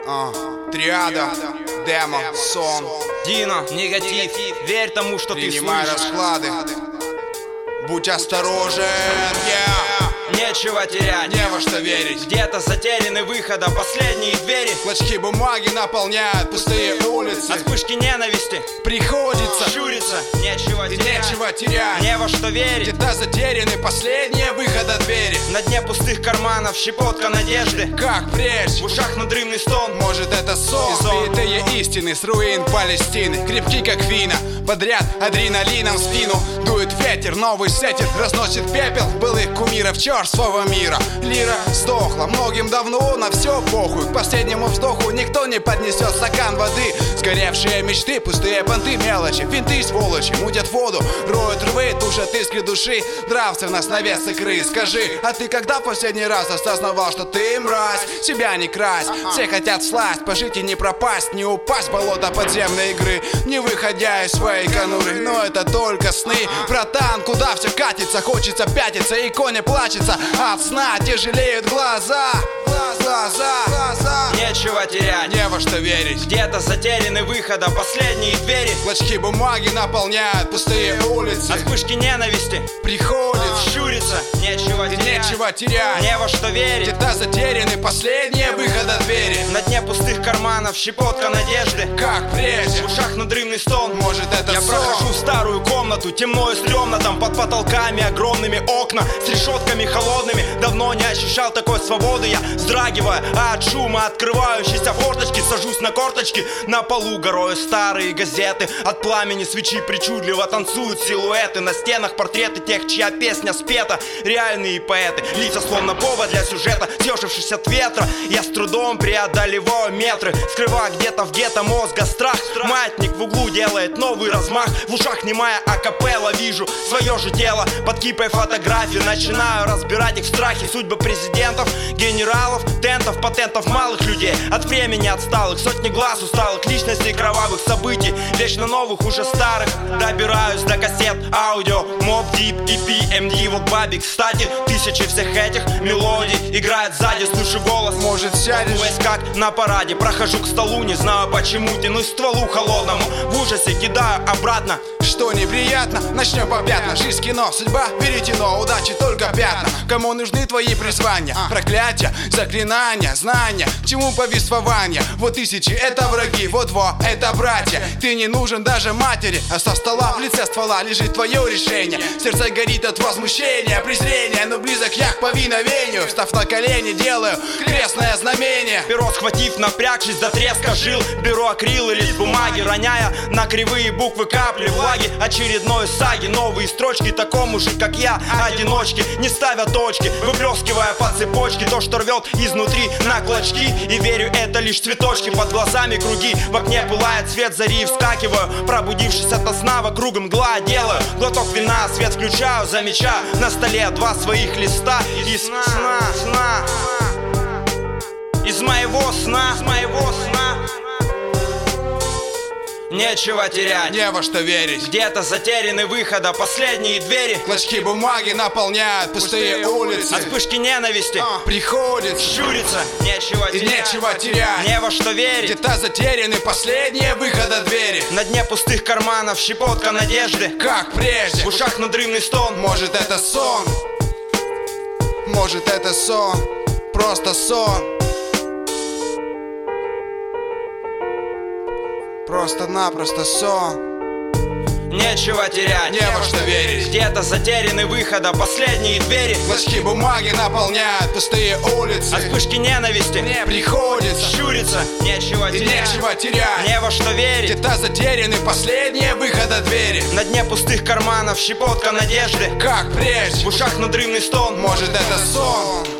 Триада, демо, сон. Дино, негатив, верь тому, что ты Принимай слышишь. расклады. Будь осторожен, Нечего терять, не во что верить. где-то затеряны выхода последние двери. Клочки бумаги наполняют пустые улицы. От вспышки ненависти Приходится щуриться, нечего и терять, нечего терять. не во что верить. Где-то затеряны последние выхода двери. На дне пустых карманов щепотка надежды. Как прежде, В ушах надрывный стон. может это сон. Святые истины с руин Палестины, крепки как вина. Подряд адреналином в спину дует ветер, новый сетер разносит пепел былых кумиров черствого мира. Лира сдохла многим давно, на все похуй. К последнему вздоху никто не поднесет стакан воды. Сгоревшие мечты, пустые понты, мелочи, финты, сволочи мутят воду, роют рвы, тушат искры души. Нравственность на вес икры. Скажи, а ты когда в последний раз осознавал, что ты мразь? Себя не крась, все хотят сласть, пожить и не пропасть, не упасть в болото подземной игры, не выходя из своей конуры. Но это только сны, братан, куда все катится, хочется пятиться, и коня плачется от сна, тяжелеют глаза. Нечего терять, Не во что верить. где-то затеряны выхода последние двери. Клочки бумаги наполняют пустые улицы. От вспышки ненависти Приходится щуриться, нечего и терять, нечего терять. не во что верить. Где-то затеряны последние выхода двери. На дне пустых карманов щепотка надежды. Как прежде, В ушах надрывный стон. может это Я сон. прохожу в старую комнату, темно и стрёмно. Там под потолками огромными окна с решетками холодными. Давно не ощущал такой свободы. Я вздрагивая от шума открывающейся форточки, сажусь на корточки. На полу горою старые газеты. От пламени свечи причудливо танцуют силуэты. На стенах портреты тех, чья песня спета. Реальные поэты, лица словно повод для сюжета. Съежившись от ветра, я с трудом преодолеваю метры, скрывая где-то в гетто мозга страх. Маятник в углу делает новый размах. В ушах немая акапелла, вижу свое же тело под кипой фотографий. Начинаю разбирать их страхи. Судьбы президентов, генералов, тентов, патентов малых людей. От времени отсталых, сотни глаз усталых, личностей кровавых событий, вечно новых, уже старых. Добираюсь до кассет, аудио, Mobb Deep, EP, MD, вот Бабик. Кстати, тысячи всех этих мелодий играет сзади, слышу голос. Может сядешь? Весь как на параде, прохожу к столу, не знаю почему, тянусь к стволу холодному. В ужасе кидаю обратно. Что неприятно, начнем по пятна. Жизнь кино, судьба, веретено, удачи только пятна. Кому нужны твои призвания? Проклятия, заклинания, знания, к чему повествование? Вот тысячи это враги, вот это братья. Ты не нужен даже матери, а со стола в лице ствола лежит твое решение. Сердце горит от возмущения, презрения, но близок я к повиновению. Встав на колени, делаю крестное знамение. Перо схватив, напрягшись до треска жил, беру акрил и лист бумаги, роняя на кривые буквы капли влаги очередной саги. Новые строчки такому же, как я, одиночки, не ставя точки, выплескивая по цепочке то, что рвет изнутри на клочки. И верю, это лишь цветочки, под глазами круги, в окне пылает свет зари, вскакиваю, пробудившись ото сна, вокруг мгла, делаю глоток вина, свет включаю, замечаю на столе два своих листа из сна. Из моего сна. Нечего терять, Не во что верить. где-то затеряны выхода последние двери. Клочки бумаги наполняют пустые улицы. От вспышки ненависти Приходится щуриться, нечего и терять, нечего терять. не во что верить. Где-то затеряны последние выхода двери. На дне пустых карманов щепотка надежды. Как прежде, В ушах надрывный стон. может это сон. Может это сон. Просто сон. Просто-напросто сон. Нечего терять, Не во что верить. где-то затеряны выхода последние двери. Клочки бумаги наполняют пустые улицы. От вспышки ненависти Приходится щуриться, нечего и терять, нечего терять. не во что верить. Где-то затеряны последние выхода двери. На дне пустых карманов щепотка надежды. Как прежде, В ушах надрывный стон. может это сон.